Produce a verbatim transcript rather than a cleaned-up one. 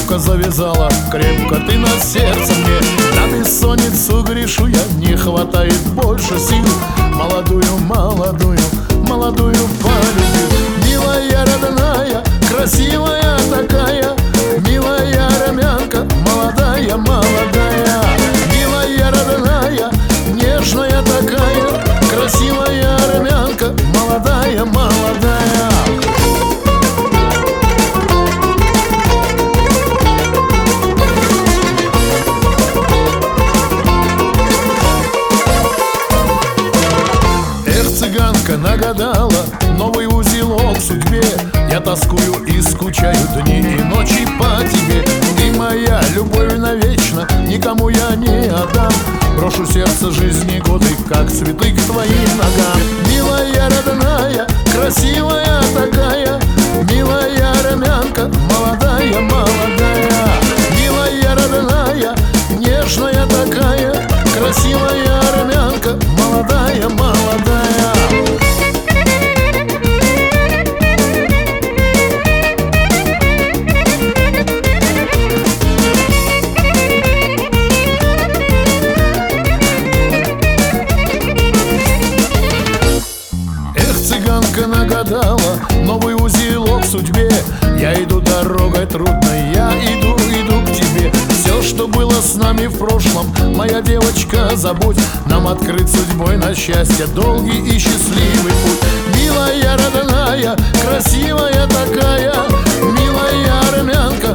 крепко завязала, крепко ты на сердце мне. На бессонницу грешу я, не хватает больше сил. Молодую, молодую, молодую полюбил. Милая родная, красивая такая, милая армянка, молодая, молодая. Милая родная, нежная такая, красивая армянка, молодая, молодая. Цыганка нагадала новый узелок в судьбе. Я тоскую и скучаю дни и ночи по тебе. Ты моя любовь навечно, никому я не отдам. Брошу сердце жизни годы, как цветы к твоим ногам. Милая родная, красивая такая, милая армянка, молодая, молодая. Милая родная, нежная такая, красивая армянка, молодая, молодая. Цыганка нагадала новый узелок в судьбе. Я иду дорогой трудной, я иду, иду к тебе. Все, что было с нами в прошлом, моя девочка, забудь. Нам открыт судьбой на счастье долгий и счастливый путь. Милая родная, красивая такая, милая армянка,